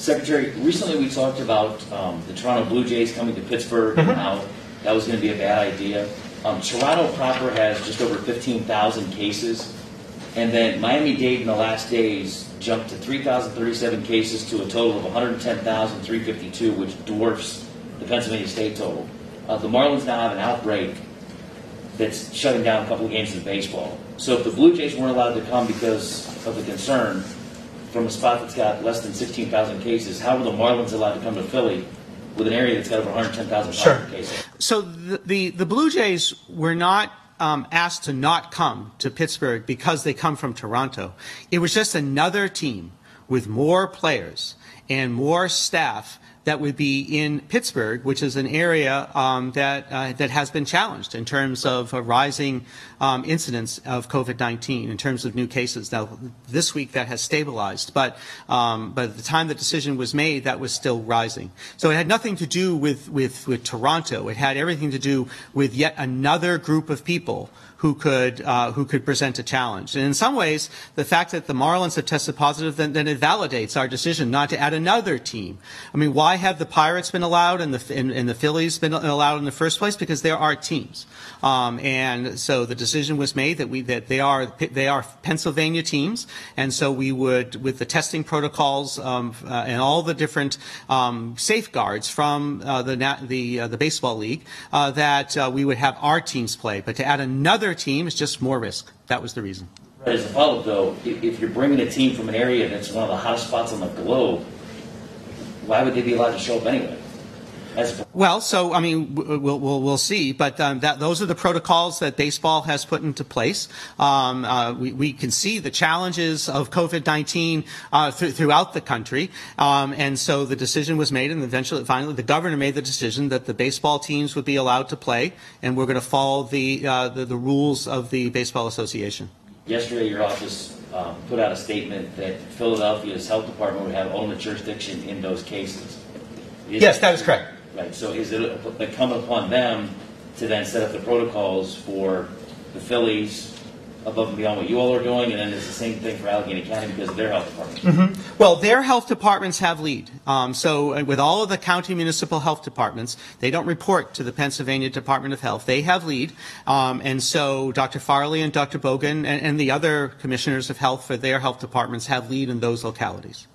Secretary, recently we talked about the Toronto Blue Jays coming to Pittsburgh and how that was going to be a bad idea. Toronto proper has just over 15,000 cases, and then Miami-Dade in the last days jumped to 3,037 cases to a total of 110,352, which dwarfs the Pennsylvania state total. The Marlins now have an outbreak that's shutting down a couple of games of baseball. So if the Blue Jays weren't allowed to come because of the concern from a spot that's got less than 16,000 cases, how were the Marlins allowed to come to Philly with an area that's got over 110,000 cases? So the Blue Jays were not asked to not come to Pittsburgh because they come from Toronto. It was just another team with more players and more staff that would be in Pittsburgh, which is an area that has been challenged in terms of a rising incidence of COVID-19, in terms of new cases. Now, this week that has stabilized, but at the time the decision was made, that was still rising. So it had nothing to do with Toronto. It had everything to do with yet another group of people who could present a challenge. And in some ways, the fact that the Marlins have tested positive, then it validates our decision not to add another team. I mean, why have the Pirates been allowed and the Phillies been allowed in the first place? Because there are teams. And so the decision was made that they are Pennsylvania teams, and so we would, with the testing protocols and all the different safeguards from the baseball league, that we would have our teams play. But to add another team is just more risk. That was the reason. Right. As a follow-up, though, if you're bringing a team from an area that's one of the hottest spots on the globe, why would they be allowed to show up anyway? Well, so I mean, we'll see, but those are the protocols that baseball has put into place. We can see the challenges of COVID-19 throughout the country, and so the decision was made, and finally, the governor made the decision that the baseball teams would be allowed to play, and we're going to follow the rules of the Baseball Association. Yesterday, your office put out a statement that Philadelphia's health department would have ultimate jurisdiction in those cases. Yes, that is correct. Right. So is it incumbent upon them to then set up the protocols for the Phillies above and beyond what you all are doing, and then it's the same thing for Allegheny County because of their health departments? Mm-hmm. Well, their health departments have lead. So with all of the county municipal health departments, they don't report to the Pennsylvania Department of Health. They have lead. And so Dr. Farley and Dr. Bogan and the other commissioners of health for their health departments have lead in those localities.